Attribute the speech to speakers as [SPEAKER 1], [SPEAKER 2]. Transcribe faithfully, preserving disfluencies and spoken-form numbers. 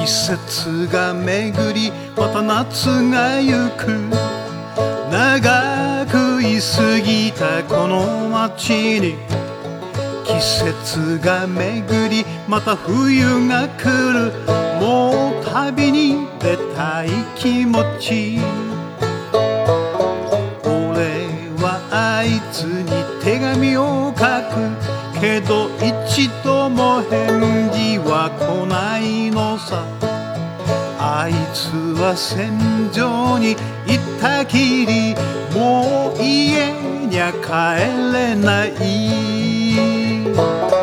[SPEAKER 1] 季節が巡りまた夏がゆく、長く居すぎたこの街に季節が巡りまた冬が来る。もう旅に出たい気持ち、俺はあいつに手紙を書くけど一度も返事は来ないのさ。あいつは戦場に行ったきりもう家にゃ帰れない。